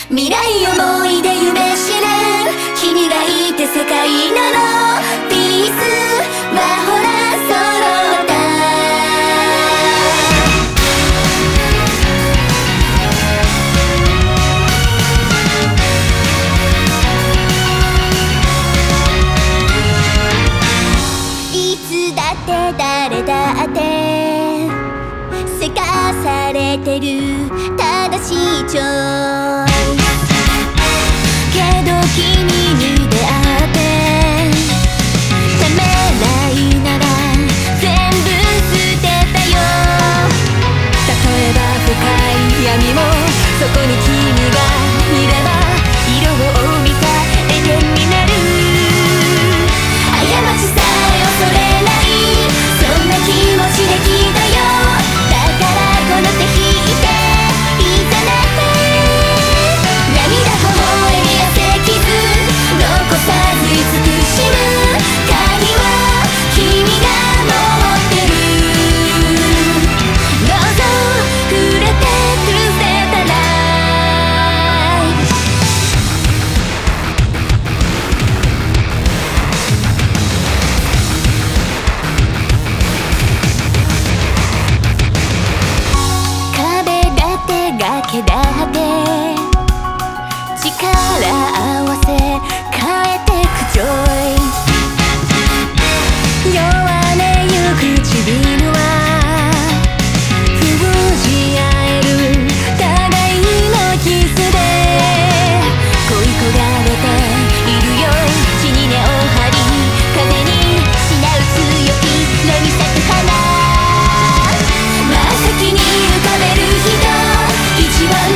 未来思いで夢知る君がいて世界なのピースはほら揃ったいつだって誰だってせかされてる正しいチョイスけど君に出会ってためらいなら全部捨てたよ例えば深い闇もそこに君がいれば色を帯びた永遠になる過ちさえ恐れないそんな気持ちできたよだからこの手引いていざなって涙こぼれる汗傷残さず慈しむ鍵は君が持ってるどうぞ触れてくれたら壁だって崖だって力合わせ変えてくちょい弱音ゆく唇は封じ合える互いのキスで恋焦がれているよ地に根を張り風にしなう強い野に咲く花真っ先に浮かべる人一番